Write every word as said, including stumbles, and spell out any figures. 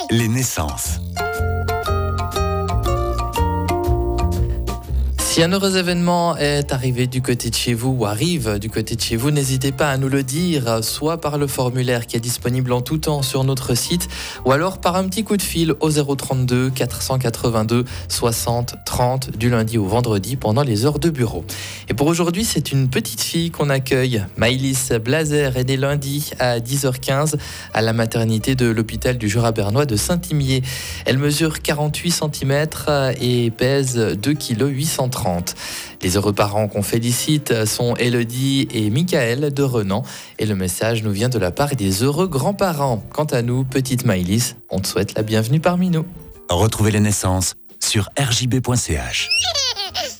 les naissances. Si un heureux événement est arrivé du côté de chez vous ou arrive du côté de chez vous, n'hésitez pas à nous le dire, soit par le formulaire qui est disponible en tout temps sur notre site, ou alors par un petit coup de fil au zéro trente-deux quatre cent quatre-vingt-deux soixante trente du lundi au vendredi pendant les heures de bureau. Et pour aujourd'hui, c'est une petite fille qu'on accueille. Maëlys Blazer est née lundi à dix heures quinze à la maternité de l'hôpital du Jura bernois de Saint-Imier. Elle mesure quarante-huit centimètres et pèse deux virgule huit cent trente kilos. Les heureux parents qu'on félicite sont Élodie et Michael de Renan. Et le message nous vient de la part des heureux grands-parents. Quant à nous, petite Maëlys, on te souhaite la bienvenue parmi nous. Retrouvez les naissances sur r j b point c h.